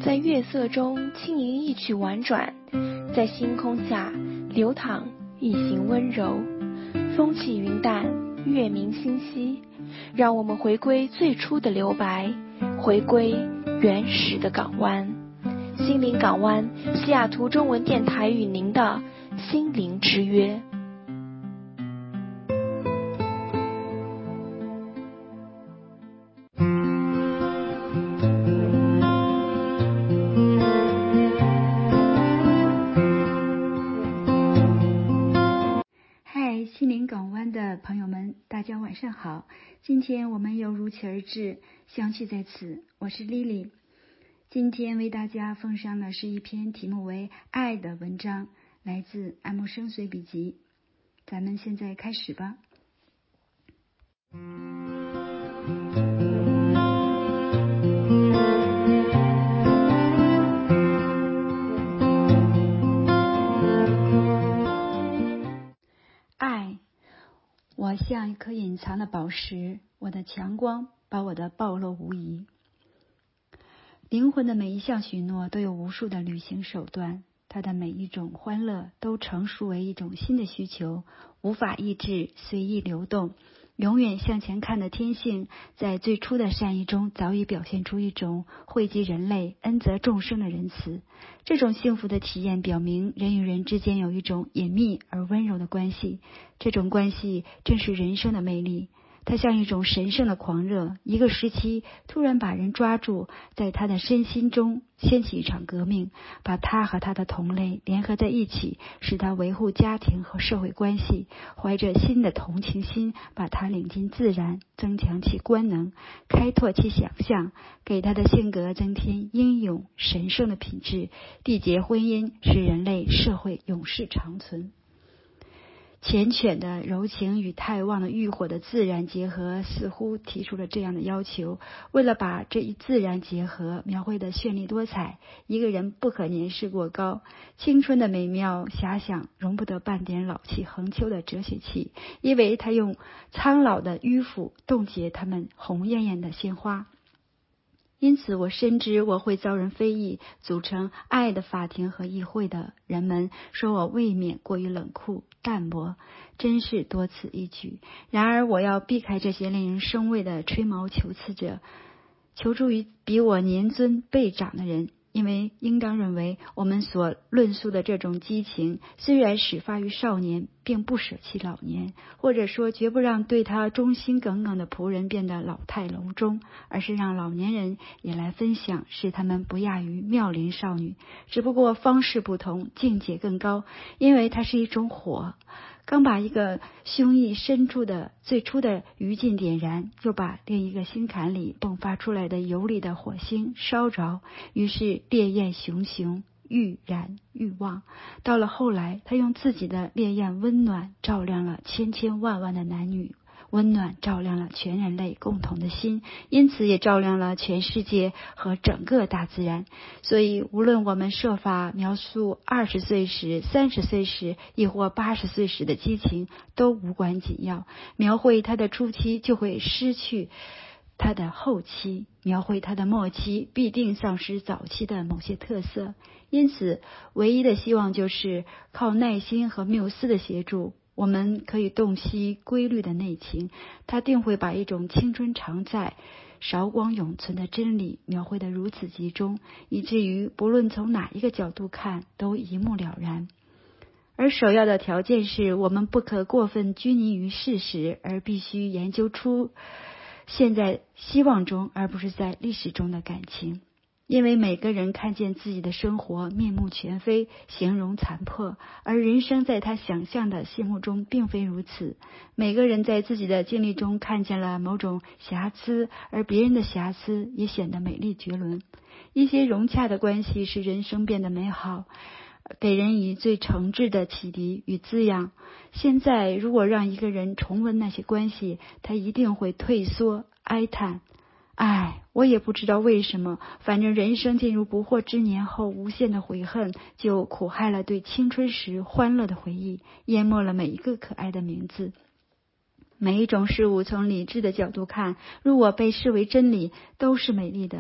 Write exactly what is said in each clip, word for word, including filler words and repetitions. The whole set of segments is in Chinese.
在月色中轻盈一曲婉转，在星空下流淌一行温柔。风起云淡，月明星稀，让我们回归最初的留白，回归原始的港湾。心灵港湾，西雅图中文电台与您的心灵之约。 嗨，心灵港湾的朋友们，大家晚上好。今天我们又如期而至，相聚在此。我是 Lily。今天为大家奉上的是一篇题目为《爱》的文章，来自爱默生随笔集。咱们现在开始吧。爱，我像一颗隐藏的宝石，我的强光把我的暴露无遗。灵魂的每一项许诺都有无数的履行手段，它的每一种欢乐都成熟为一种新的需求，无法抑制，随意流动。永远向前看的天性，在最初的善意中早已表现出一种惠及人类、恩泽众生的仁慈。这种幸福的体验表明，人与人之间有一种隐秘而温柔的关系，这种关系正是人生的魅力。它像一种神圣的狂热，一个时期突然把人抓住，在他的身心中掀起一场革命，把他和他的同类联合在一起，使他维护家庭和社会关系，怀着新的同情心，把他领进自然，增强其官能，开拓其想象，给他的性格增添英勇神圣的品质，缔结婚姻，使人类社会永世长存。缱绻的柔情与太旺的欲火的自然结合似乎提出了这样的要求，为了把这一自然结合描绘的绚丽多彩，一个人不可年事过高，青春的美妙遐想容不得半点老气横秋的哲学气，因为他用苍老的迂腐冻结他们红艳艳的鲜花。因此我深知我会遭人非议，组成爱的法庭和议会的人们说我未免过于冷酷淡薄，真是多此一举。然而我要避开这些令人生畏的吹毛求疵者，求助于比我年尊辈长的人，因为应当认为我们所论述的这种激情虽然始发于少年，并不舍弃老年，或者说绝不让对他忠心耿耿的仆人变得老态龙钟，而是让老年人也来分享，使他们不亚于妙龄少女，只不过方式不同，境界更高，因为它是一种火，刚把一个胸臆深处的最初的余烬点燃，就把另一个心坎里迸发出来的游离的火星烧着，于是烈焰熊熊，愈燃愈旺。到了后来，他用自己的烈焰温暖照亮了千千万万的男女，温暖照亮了全人类共同的心，因此也照亮了全世界和整个大自然。所以无论我们设法描述二十岁时、三十岁时，亦或八十岁时的激情，都无关紧要。描绘它的初期就会失去它的后期，描绘它的末期必定丧失早期的某些特色。因此唯一的希望就是靠耐心和缪斯的协助，我们可以洞悉规律的内情，它定会把一种青春常在、韶光永存的真理描绘得如此集中，以至于不论从哪一个角度看都一目了然。而首要的条件是我们不可过分拘泥于事实，而必须研究出现在希望中而不是在历史中的感情。因为每个人看见自己的生活面目全非，形容残破，而人生在他想象的谢幕中并非如此。每个人在自己的经历中看见了某种瑕疵，而别人的瑕疵也显得美丽绝伦。一些融洽的关系使人生变得美好，给人以最诚挚的启迪与滋养。现在如果让一个人重温那些关系，他一定会退缩哀叹，唉，我也不知道为什么，反正人生进入不惑之年后，无限的悔恨就苦害了对青春时欢乐的回忆，淹没了每一个可爱的名字。每一种事物从理智的角度看，如果被视为真理，都是美丽的。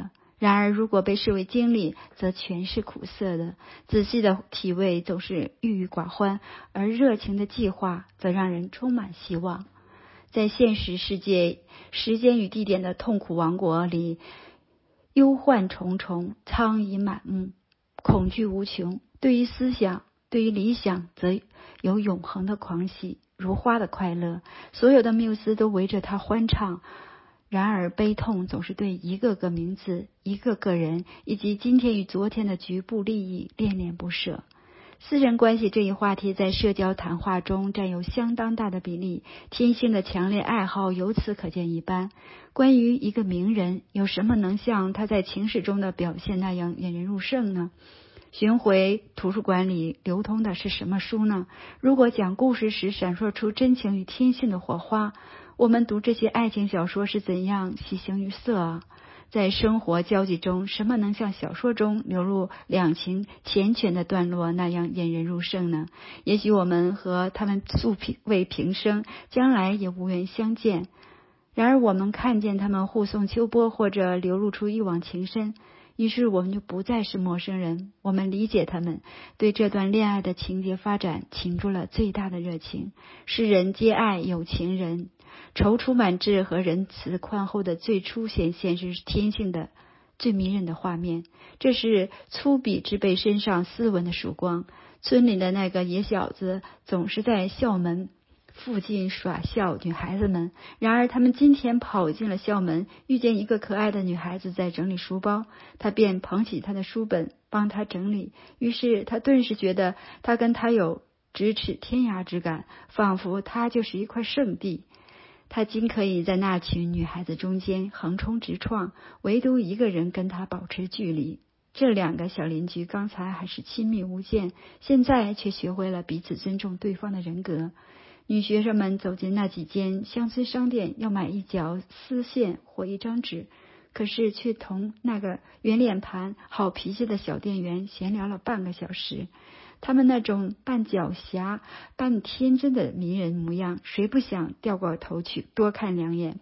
然而如果被视为经历，则全是苦涩的。仔细的体味总是郁郁寡欢，而热情的计划则让人充满希望。在现实世界，时间与地点的痛苦王国里，忧患重重，苍夷满目，恐惧无穷。对于思想，对于理想，则有永恒的狂喜，如花的快乐。所有的缪斯都围着它欢唱。然而悲痛总是对一个个名字、一个个人以及今天与昨天的局部利益恋恋不舍。私人关系这一话题在社交谈话中占有相当大的比例，天性的强烈爱好由此可见一斑。关于一个名人，有什么能像他在情史中的表现那样引人入胜呢？巡回图书馆里流通的是什么书呢？如果讲故事时闪烁出真情与天性的火花，我们读这些爱情小说是怎样喜形于色啊？在生活交际中，什么能像小说中流露两情缱绻的段落那样引人入胜呢？也许我们和他们素未平生，将来也无缘相见。然而我们看见他们互送秋波，或者流露出一往情深，于是我们就不再是陌生人。我们理解他们，对这段恋爱的情节发展倾注了最大的热情。世人皆爱有情人，踌躇满志和仁慈宽厚的最初显现是天性的最迷人的画面。这是粗鄙之辈身上斯文的曙光。村里的那个野小子总是在校门附近耍笑女孩子们，然而他们今天跑进了校门，遇见一个可爱的女孩子在整理书包，他便捧起她的书本帮她整理，于是他顿时觉得他跟她有咫尺天涯之感，仿佛他就是一块圣地。他竟可以在那群女孩子中间横冲直撞，唯独一个人跟他保持距离。这两个小邻居刚才还是亲密无间，现在却学会了彼此尊重对方的人格。女学生们走进那几间乡村商店，要买一角丝线或一张纸，可是却同那个圆脸盘、好脾气的小店员闲聊了半个小时。他们那种半狡黠、半天真的迷人模样，谁不想掉过头去多看两眼？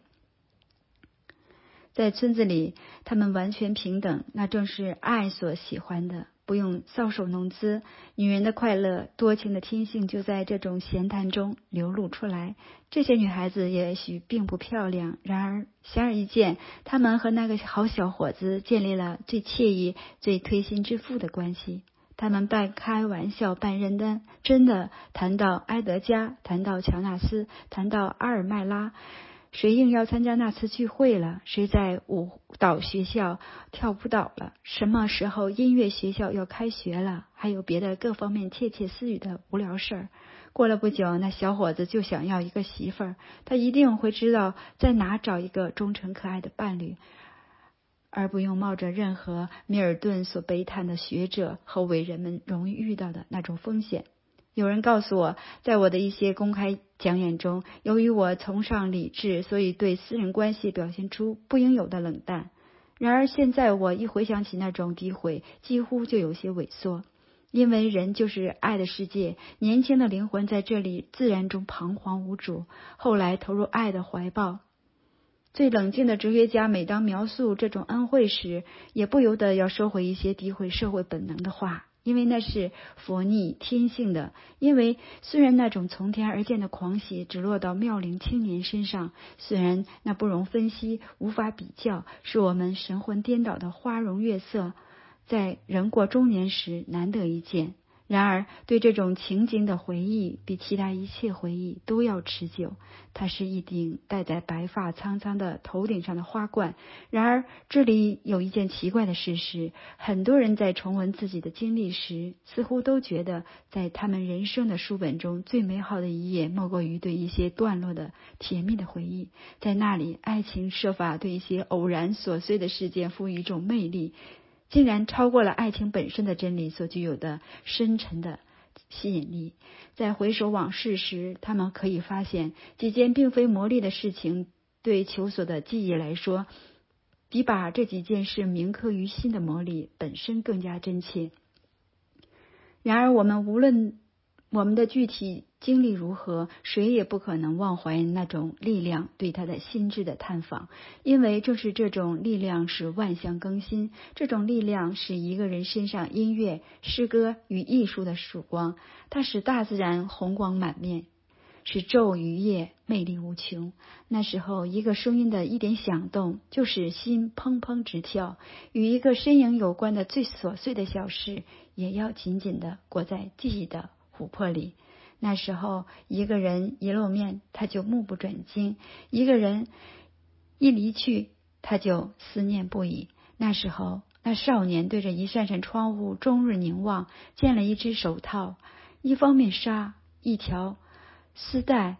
在村子里，他们完全平等，那正是爱所喜欢的，不用搔首弄姿。女人的快乐、多情的天性就在这种闲谈中流露出来。这些女孩子也许并不漂亮，然而显而易见，她们和那个好小伙子建立了最惬意、最推心置腹的关系。他们半开玩笑半认真，真的谈到埃德加，谈到乔纳斯，谈到阿尔麦拉，谁应要参加那次聚会了，谁在舞蹈学校跳舞蹈了，什么时候音乐学校要开学了，还有别的各方面窃窃私语的无聊事儿。过了不久，那小伙子就想要一个媳妇儿，他一定会知道在哪找一个忠诚可爱的伴侣，而不用冒着任何米尔顿所悲叹的学者和伟人们容易遇到的那种风险。有人告诉我，在我的一些公开讲演中，由于我崇尚理智，所以对私人关系表现出不应有的冷淡。然而现在我一回想起那种诋毁，几乎就有些萎缩，因为人就是爱的世界，年轻的灵魂在这里自然中彷徨无主，后来投入爱的怀抱。最冷静的哲学家每当描述这种恩惠时，也不由得要收回一些诋毁社会本能的话，因为那是佛逆天性的。因为虽然那种从天而降的狂喜只落到妙龄青年身上，虽然那不容分析，无法比较，是我们神魂颠倒的花容月色，在人过中年时难得一见。然而对这种情景的回忆比其他一切回忆都要持久，它是一顶戴在白发苍苍的头顶上的花冠。然而这里有一件奇怪的事实，很多人在重温自己的经历时，似乎都觉得在他们人生的书本中最美好的一页莫过于对一些段落的甜蜜的回忆。在那里，爱情设法对一些偶然琐碎的事件赋予一种魅力，竟然超过了爱情本身的真理所具有的深沉的吸引力。在回首往事时，他们可以发现几件并非魔力的事情，对求索的记忆来说，比把这几件事铭刻于心的魔力本身更加真切。然而我们无论我们的具体经历如何，谁也不可能忘怀那种力量对他的心智的探访，因为正是这种力量使万象更新，这种力量使一个人身上音乐、诗歌与艺术的曙光，它使大自然红光满面，使昼与夜魅力无穷。那时候，一个声音的一点响动，就使心砰砰直跳，与一个身影有关的最琐碎的小事，也要紧紧地裹在记忆的琥珀里。那时候，一个人一露面，他就目不转睛；一个人一离去，他就思念不已。那时候，那少年对着一扇扇窗户终日凝望，见了一只手套、一方面纱、一条丝带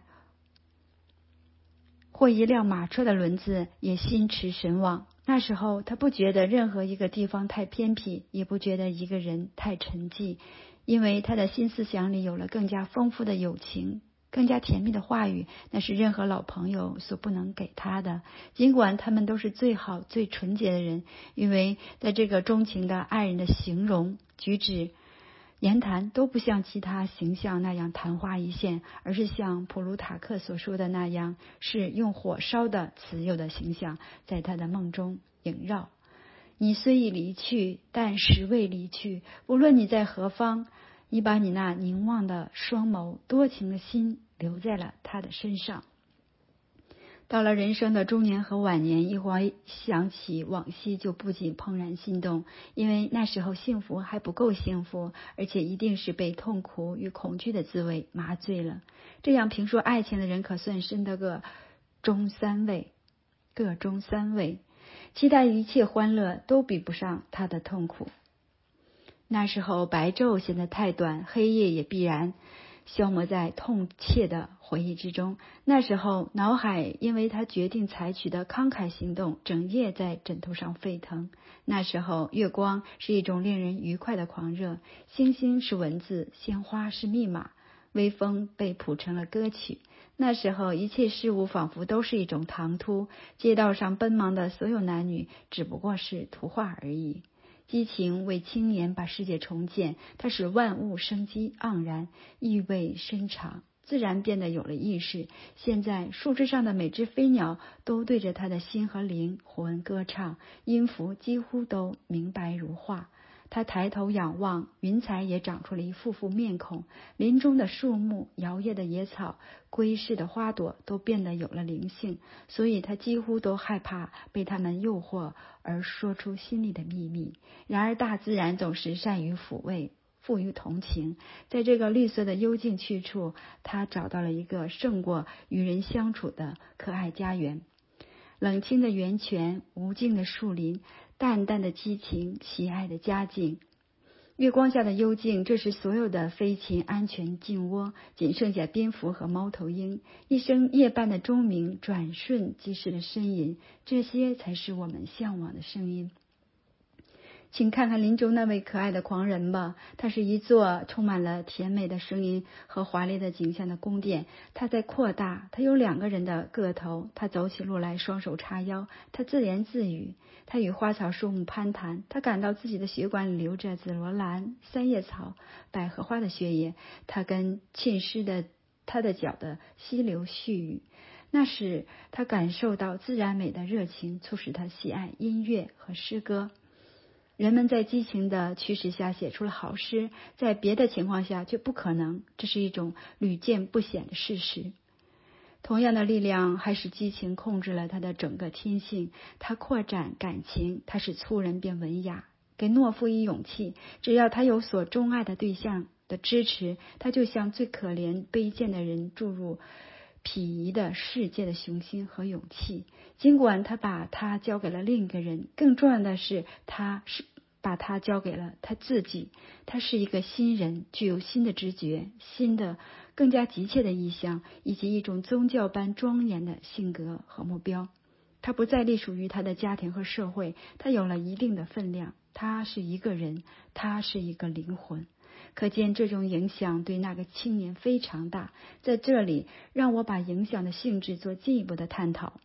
或一辆马车的轮子，也心驰神往。那时候，他不觉得任何一个地方太偏僻，也不觉得一个人太沉寂，因为他的新思想里有了更加丰富的友情，更加甜蜜的话语，那是任何老朋友所不能给他的。尽管他们都是最好最纯洁的人，因为在这个钟情的爱人的形容、举止、言谈都不像其他形象那样昙花一现，而是像普鲁塔克所说的那样，是用火烧的慈幼的形象在他的梦中萦绕。你虽已离去，但实未离去，无论你在何方，你把你那凝望的双眸、多情的心留在了他的身上。到了人生的中年和晚年，一回想起往昔，就不禁怦然心动，因为那时候幸福还不够幸福，而且一定是被痛苦与恐惧的滋味麻醉了。这样评说爱情的人，可算深得个中三位，各中三位，其他一切欢乐都比不上他的痛苦。那时候白昼显得太短，黑夜也必然消磨在痛切的回忆之中。那时候脑海因为他决定采取的慷慨行动，整夜在枕头上沸腾。那时候月光是一种令人愉快的狂热，星星是文字，鲜花是密码，微风被谱成了歌曲。那时候一切事物仿佛都是一种唐突，街道上奔忙的所有男女只不过是图画而已。激情为青年把世界重建，它使万物生机盎然，意味深长，自然变得有了意识。现在树枝上的每只飞鸟都对着他的心和灵魂歌唱，音符几乎都明白如画。他抬头仰望，云彩也长出了一副副面孔，林中的树木、摇曳的野草、归世的花朵都变得有了灵性，所以他几乎都害怕被他们诱惑而说出心里的秘密。然而大自然总是善于抚慰，富于同情，在这个绿色的幽静去处，他找到了一个胜过与人相处的可爱家园。冷清的源泉，无尽的树林，淡淡的激情，喜爱的佳境。月光下的幽静，这时所有的飞禽安全进窝，仅剩下蝙蝠和猫头鹰。一声夜半的钟鸣，转瞬即逝的呻吟，这些才是我们向往的声音。请看看林中那位可爱的狂人吧，它是一座充满了甜美的声音和华丽的景象的宫殿。它在扩大，它有两个人的个头，它走起路来双手叉腰，它自言自语，它与花草树木攀谈，它感到自己的血管里流着紫罗兰、三叶草、百合花的血液，它跟浸湿的它的脚的溪流絮语，那使他感受到自然美的热情，促使他喜爱音乐和诗歌。人们在激情的驱使下写出了好诗，在别的情况下却不可能，这是一种屡见不鲜的事实。同样的力量还使激情控制了他的整个天性，他扩展感情，他使粗人变文雅，给懦夫以勇气。只要他有所钟爱的对象的支持，他就像最可怜卑贱的人注入痞夷的世界的雄心和勇气。尽管他把他交给了另一个人，更重要的是他是把他交给了他自己。他是一个新人，具有新的直觉，新的更加急切的意向，以及一种宗教般庄严的性格和目标。他不再隶属于他的家庭和社会，他有了一定的分量，他是一个人，他是一个灵魂。可见这种影响对那个青年非常大。在这里，让我把影响的性质做进一步的探讨。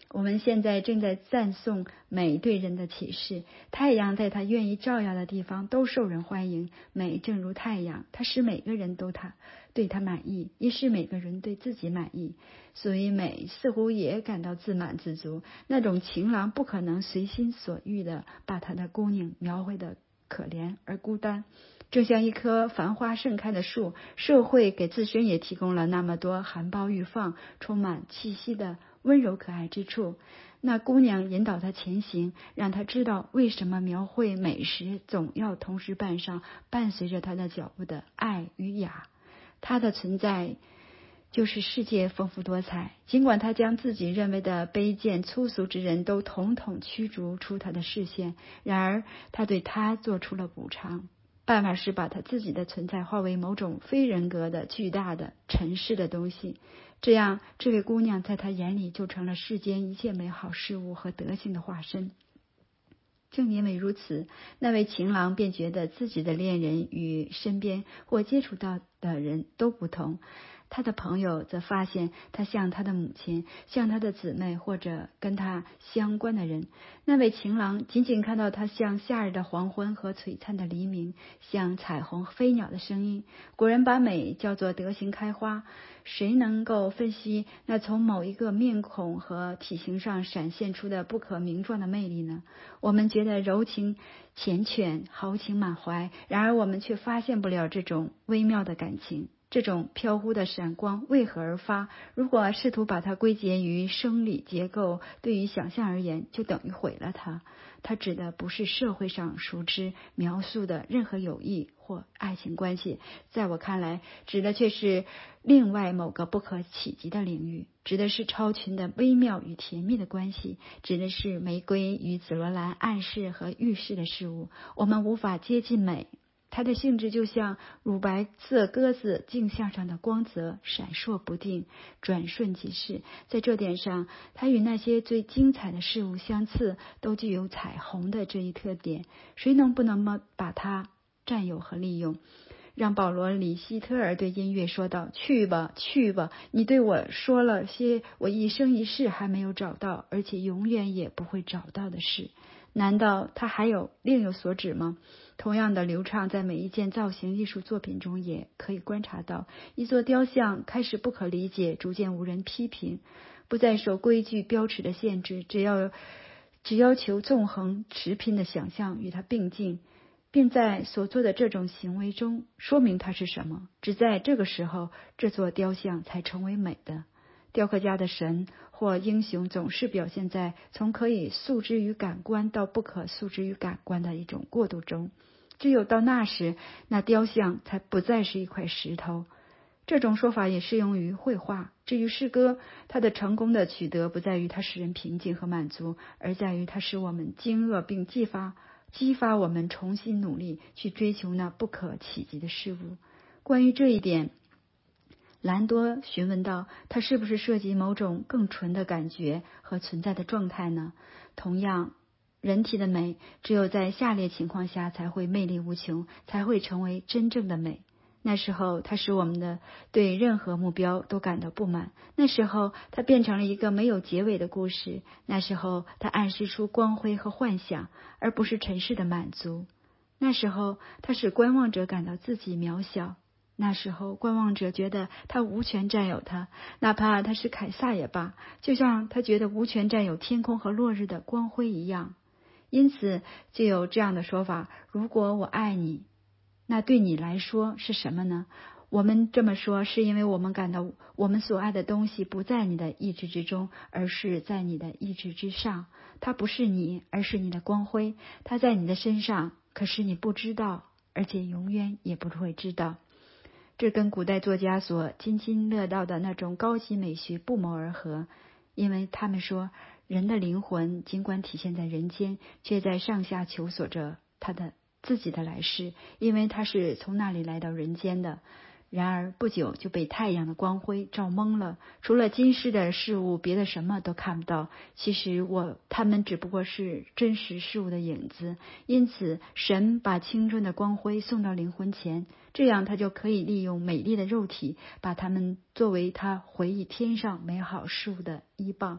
我们现在正在赞颂美对人的启示。太阳在它愿意照耀的地方都受人欢迎，美正如太阳，它使每个人都它对它满意，也使每个人对自己满意。所以美似乎也感到自满自足，那种情郎不可能随心所欲地把他的姑娘描绘得可怜而孤单。正像一棵繁花盛开的树，社会给自身也提供了那么多含苞欲放、充满气息的温柔可爱之处。那姑娘引导他前行，让他知道为什么描绘美时总要同时伴上伴随着他的脚步的爱与雅。他的存在就是世界丰富多彩，尽管他将自己认为的卑贱粗俗之人都统统驱逐出他的视线，然而他对他做出了补偿。办法是把他自己的存在化为某种非人格的巨大的尘世的东西，这样这位姑娘在他眼里就成了世间一切美好事物和德性的化身。正因为如此，那位情郎便觉得自己的恋人与身边或接触到的人都不同。他的朋友则发现他像他的母亲，像他的姊妹，或者跟他相关的人。那位情郎仅仅看到他像夏日的黄昏和璀璨的黎明，像彩虹飞鸟的声音。古人把美叫做德行开花，谁能够分析那从某一个面孔和体型上闪现出的不可名状的魅力呢？我们觉得柔情缱绻，豪情满怀，然而我们却发现不了这种微妙的感情。这种飘忽的闪光为何而发？如果试图把它归结于生理结构，对于想象而言，就等于毁了它。它指的不是社会上熟知描述的任何友谊或爱情关系，在我看来，指的却是另外某个不可企及的领域，指的是超群的微妙与甜蜜的关系，指的是玫瑰与紫罗兰暗示和预示的事物。我们无法接近美，它的性质就像乳白色鸽子镜像上的光泽，闪烁不定，转瞬即逝。在这点上，它与那些最精彩的事物相似，都具有彩虹的这一特点。谁能不能么把它占有和利用？让保罗·里希特尔对音乐说道：去吧，去吧，你对我说了些我一生一世还没有找到，而且永远也不会找到的事。难道他还有另有所指吗？同样的流畅，在每一件造型艺术作品中也可以观察到。一座雕像开始不可理解，逐渐无人批评，不再受规矩标尺的限制，只要只要求纵横持平的想象与它并进，并在所做的这种行为中说明它是什么。只在这个时候，这座雕像才成为美的。雕刻家的神或英雄总是表现在从可以诉之于感官到不可诉之于感官的一种过渡中，只有到那时，那雕像才不再是一块石头。这种说法也适用于绘画。至于诗歌，它的成功的取得不在于它使人平静和满足，而在于它使我们惊愕，并激发激发我们重新努力去追求那不可企及的事物。关于这一点，兰多询问道：它是不是涉及某种更纯的感觉和存在的状态呢？同样，人体的美只有在下列情况下才会魅力无穷，才会成为真正的美。那时候，它使我们的对任何目标都感到不满；那时候，它变成了一个没有结尾的故事；那时候，它暗示出光辉和幻想，而不是尘世的满足；那时候，它使观望者感到自己渺小；那时候，观望者觉得他无权占有它，哪怕他是凯撒也罢，就像他觉得无权占有天空和落日的光辉一样。因此，就有这样的说法：如果我爱你，那对你来说是什么呢？我们这么说，是因为我们感到我们所爱的东西不在你的意志之中，而是在你的意志之上。它不是你，而是你的光辉。它在你的身上，可是你不知道，而且永远也不会知道。这跟古代作家所津津乐道的那种高级美学不谋而合，因为他们说，人的灵魂尽管体现在人间，却在上下求索着他的自己的来世，因为他是从那里来到人间的。然而不久就被太阳的光辉照懵了，除了今世的事物，别的什么都看不到。其实我他们只不过是真实事物的影子。因此神把青春的光辉送到灵魂前，这样他就可以利用美丽的肉体，把它们作为他回忆天上美好事物的依傍。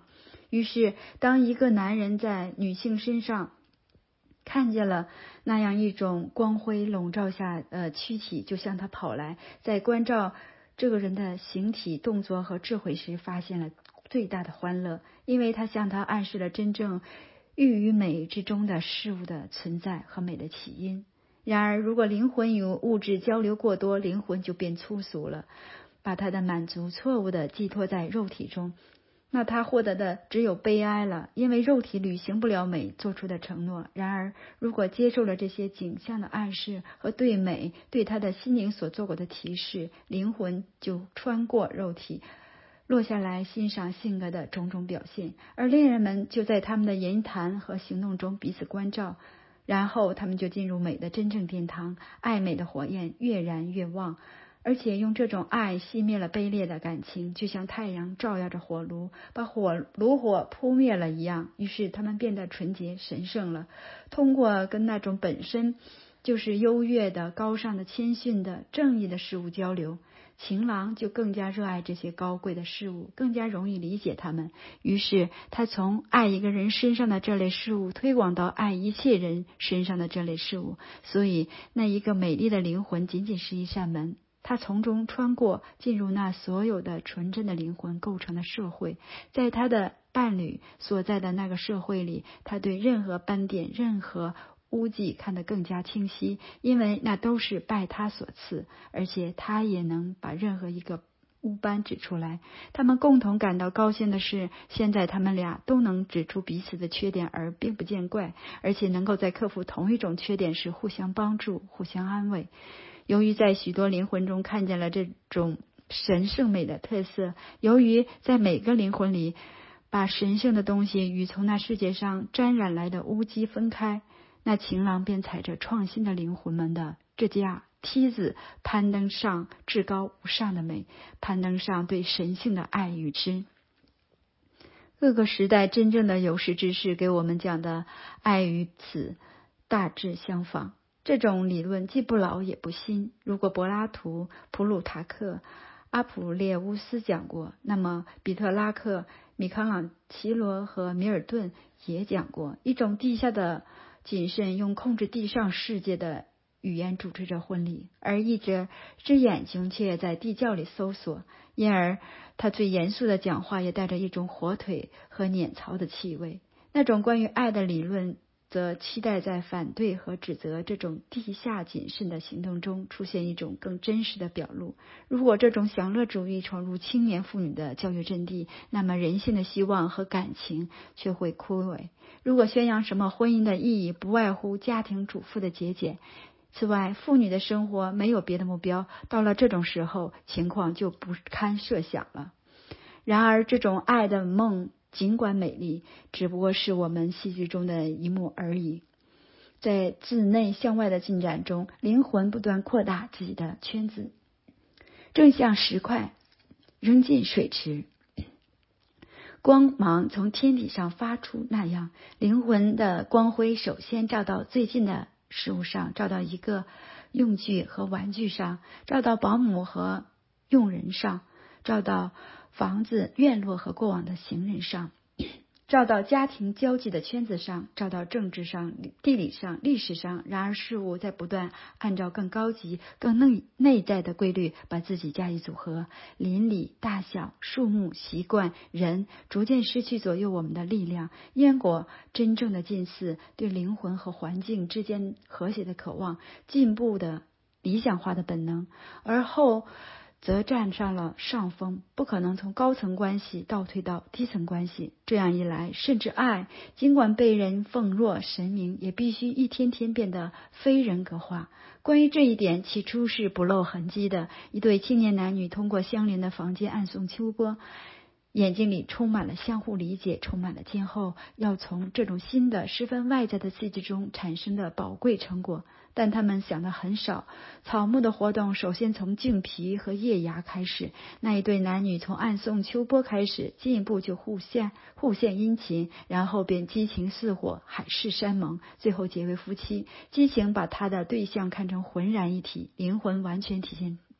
于是当一个男人在女性身上看见了那样一种光辉笼罩下呃躯体，就向他跑来，在关照这个人的形体动作和智慧时，发现了最大的欢乐，因为他向他暗示了真正寓于美之中的事物的存在和美的起因。然而如果灵魂与物质交流过多，灵魂就变粗俗了，把他的满足错误地寄托在肉体中，那他获得的只有悲哀了，因为肉体履行不了美做出的承诺。然而如果接受了这些景象的暗示和对美对他的心灵所做过的提示，灵魂就穿过肉体落下来欣赏性格的种种表现，而恋人们就在他们的言谈和行动中彼此关照，然后他们就进入美的真正殿堂，爱美的火焰越燃越旺，而且用这种爱熄灭了卑劣的感情，就像太阳照耀着火炉，把火炉火扑灭了一样。于是他们变得纯洁神圣了。通过跟那种本身就是优越的、高尚的、谦逊的、正义的事物交流，情郎就更加热爱这些高贵的事物，更加容易理解他们。于是他从爱一个人身上的这类事物推广到爱一切人身上的这类事物。所以那一个美丽的灵魂仅仅是一扇门，他从中穿过，进入那所有的纯真的灵魂构成的社会。在他的伴侣所在的那个社会里，他对任何斑点、任何污迹看得更加清晰，因为那都是拜他所赐，而且他也能把任何一个污斑指出来。他们共同感到高兴的是，现在他们俩都能指出彼此的缺点而并不见怪，而且能够在克服同一种缺点时互相帮助、互相安慰。由于在许多灵魂中看见了这种神圣美的特色，由于在每个灵魂里把神圣的东西与从那世界上沾染来的污迹分开，那情郎便踩着创新的灵魂们的这架梯子，攀登上至高无上的美，攀登上对神性的爱与知。各个时代真正的有识之士给我们讲的爱与此大致相仿。这种理论既不老也不新，如果柏拉图、普鲁塔克、阿普列乌斯讲过，那么比特拉克、米开朗基罗和米尔顿也讲过。一种地下的谨慎用控制地上世界的语言主持着婚礼，而一只只眼睛却在地窖里搜索，因而他最严肃的讲话也带着一种火腿和碾槽的气味。那种关于爱的理论则期待在反对和指责这种地下谨慎的行动中出现一种更真实的表露。如果这种享乐主义闯入青年妇女的教育阵地，那么人性的希望和感情却会枯萎。如果宣扬什么婚姻的意义不外乎家庭主妇的节俭，此外妇女的生活没有别的目标，到了这种时候情况就不堪设想了。然而这种爱的梦尽管美丽，只不过是我们戏剧中的一幕而已。在自内向外的进展中，灵魂不断扩大自己的圈子，正像石块扔进水池，光芒从天体上发出那样，灵魂的光辉首先照到最近的事物上，照到一个用具和玩具上，照到保姆和佣人上，照到房子、院落和过往的行人上，照到家庭交际的圈子上，照到政治上、地理上、历史上。然而事物在不断按照更高级、更内内在的规律把自己加以组合，邻里、大小、树木、习惯、人逐渐失去左右我们的力量。因果真正的近似，对灵魂和环境之间和谐的渴望，进步的理想化的本能，而后则占上了上风，不可能从高层关系倒退到低层关系。这样一来，甚至爱尽管被人奉若神明，也必须一天天变得非人格化。关于这一点，起初是不露痕迹的。一对青年男女通过相邻的房间暗送秋波，眼睛里充满了相互理解，充满了今后要从这种新的十分外在的刺激中产生的宝贵成果。但他们想的很少。草木的活动首先从茎皮和叶芽开始，那一对男女从暗送秋波开始，进一步就互献互献殷勤，然后便激情似火，海誓山盟，最后结为夫妻。激情把他的对象看成浑然一体，灵魂完全体现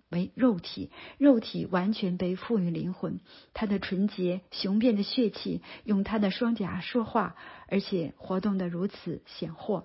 为肉体，肉体完全被赋予灵魂，他的纯洁雄辩的血气用他的双颊说话，而且活动得如此显豁。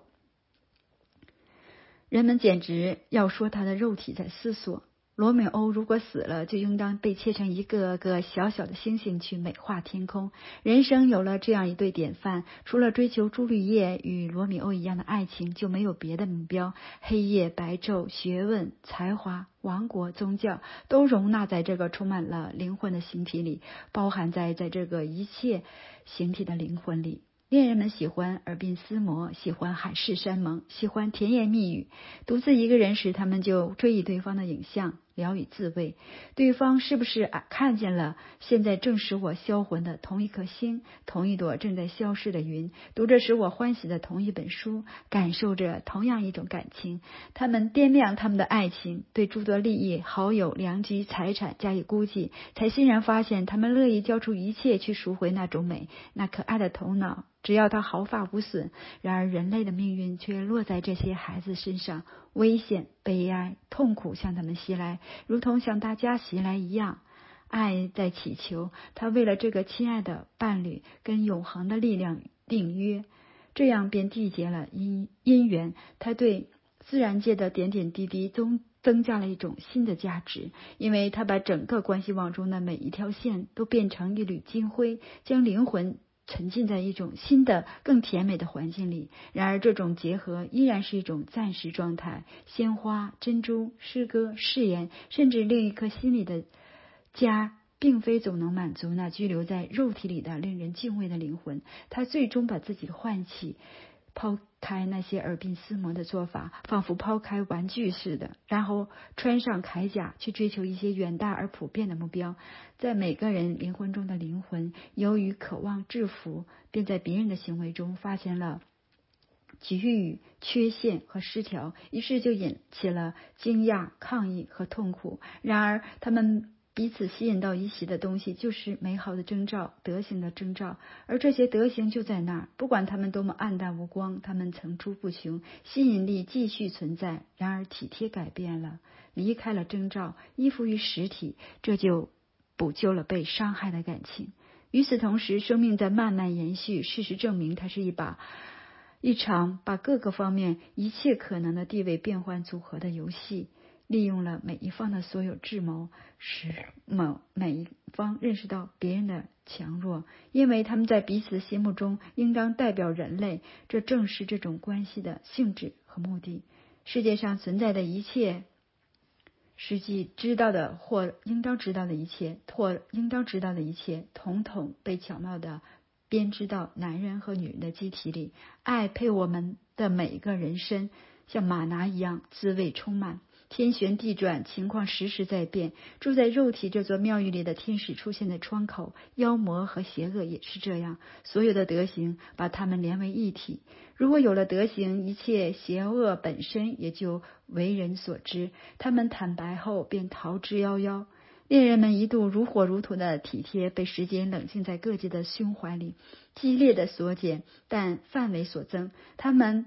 人们简直要说他的肉体在思索，罗密欧如果死了，就应当被切成一个个小小的星星去美化天空。人生有了这样一对典范，除了追求朱丽叶与罗密欧一样的爱情，就没有别的目标。黑夜、白昼、学问、才华、王国、宗教，都容纳在这个充满了灵魂的形体里，包含在在这个一切形体的灵魂里。恋人们喜欢耳鬓厮磨，喜欢海誓山盟，喜欢甜言蜜语。独自一个人时，他们就追忆对方的影像，聊以自慰。对方是不是看见了现在正使我销魂的同一颗星，同一朵正在消逝的云，读着使我欢喜的同一本书，感受着同样一种感情。他们掂量他们的爱情，对诸多利益、好友、良机、财产加以估计，才欣然发现他们乐意交出一切去赎回那种美，那可爱的头脑，只要他毫发无损。然而人类的命运却落在这些孩子身上，危险、悲哀、痛苦向他们袭来，如同向大家袭来一样。爱在祈求，他为了这个亲爱的伴侣跟永恒的力量订约，这样便缔结了因因缘。他对自然界的点点滴滴都增加了一种新的价值，因为他把整个关系网中的每一条线都变成一缕金辉，将灵魂沉浸在一种新的更甜美的环境里。然而这种结合依然是一种暂时状态，鲜花、珍珠、诗歌、誓言，甚至另一颗心里的家，并非总能满足那居留在肉体里的令人敬畏的灵魂。他最终把自己唤起，抛开那些耳鬓厮磨的做法，仿佛抛开玩具似的，然后穿上铠甲，去追求一些远大而普遍的目标。在每个人灵魂中的灵魂，由于渴望制服，便在别人的行为中发现了局域、缺陷和失调，于是就引起了惊讶、抗议和痛苦。然而他们彼此吸引到一起的东西，就是美好的征兆，德行的征兆，而这些德行就在那儿，不管他们多么暗淡无光，他们层出不穷，吸引力继续存在。然而体贴改变了，离开了征兆，依附于实体，这就补救了被伤害的感情。与此同时，生命在慢慢延续，事实证明它是一把一场把各个方面一切可能的地位变换组合的游戏，利用了每一方的所有智谋，使某每一方认识到别人的强弱，因为他们在彼此心目中应当代表人类，这正是这种关系的性质和目的。世界上存在的一切，实际知道的或应当知道的一切，或应当知道的一切，统统被巧妙的编织到男人和女人的机体里。爱配我们的每一个人身，像马拿一样滋味充满，天旋地转，情况时时在变。住在肉体这座庙宇里的天使出现的窗口，妖魔和邪恶也是这样，所有的德行把它们连为一体。如果有了德行，一切邪恶本身也就为人所知，他们坦白后便逃之夭夭。恋人们一度如火如荼的体贴，被时间冷静在各自的胸怀里，激烈的缩减，但范围所增，他们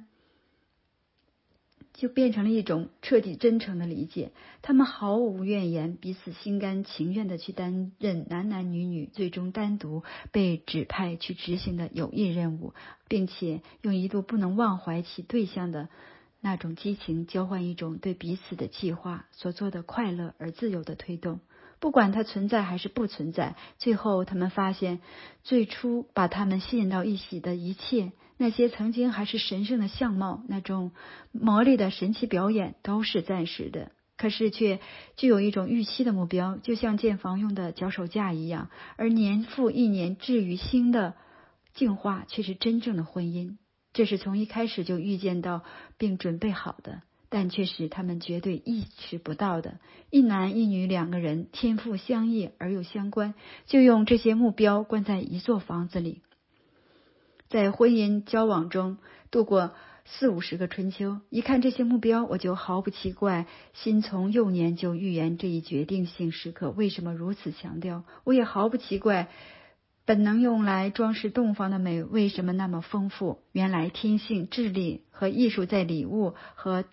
就变成了一种彻底真诚的理解。他们毫无怨言，彼此心甘情愿地去担任男男女女最终单独被指派去执行的有益任务，并且用一度不能忘怀其对象的那种激情交换一种对彼此的计划所做的快乐而自由的推动。不管它存在还是不存在，最后他们发现，最初把他们吸引到一起的一切，那些曾经还是神圣的相貌，那种魔力的神奇表演，都是暂时的，可是却具有一种预期的目标，就像建房用的脚手架一样。而年复一年至于新的进化，却是真正的婚姻。这是从一开始就预见到并准备好的，但却是他们绝对意识不到的。一男一女两个人天赋相异而又相关，就用这些目标关在一座房子里，在婚姻交往中度过四五十个春秋。一看这些目标，我就毫不奇怪，心从幼年就预言这一决定性时刻为什么如此强调。我也毫不奇怪，本能用来装饰洞房的美为什么那么丰富。原来天性、智力和艺术在礼物和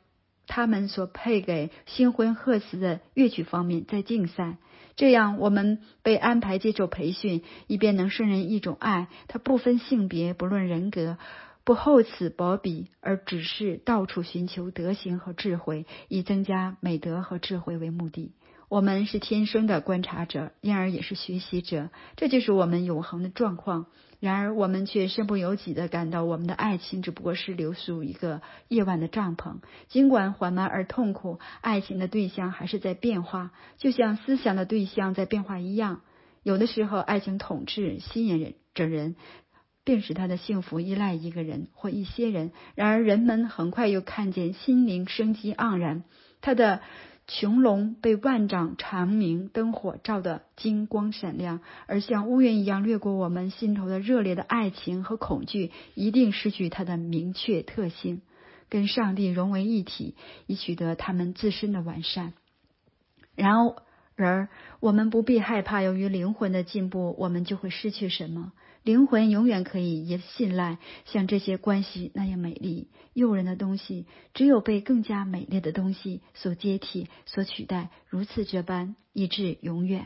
他们所配给新婚贺词的乐曲方面在竞赛。这样我们被安排接受培训，以便能胜任一种爱，它不分性别，不论人格，不厚此薄彼，而只是到处寻求德行和智慧，以增加美德和智慧为目的。我们是天生的观察者，因而也是学习者，这就是我们永恒的状况。然而我们却身不由己地感到，我们的爱情只不过是留宿一个夜晚的帐篷。尽管缓慢而痛苦，爱情的对象还是在变化，就像思想的对象在变化一样。有的时候，爱情统治吸引着人，并使他的幸福依赖一个人或一些人。然而人们很快又看见心灵生机盎然，他的穹隆被万丈长明灯火照得金光闪亮，而像乌云一样掠过我们心头的热烈的爱情和恐惧一定失去它的明确特性，跟上帝融为一体，以取得他们自身的完善。然而我们不必害怕，由于灵魂的进步我们就会失去什么。灵魂永远可以也信赖，像这些关系那样美丽诱人的东西，只有被更加美丽的东西所接替，所取代，如此这般，以至永远。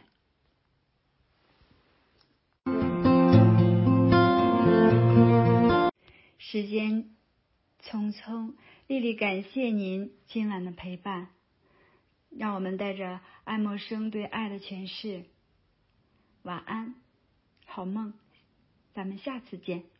时间匆匆，丽丽感谢您今晚的陪伴，让我们带着爱默生对爱的诠释，晚安，好梦，咱们下次见。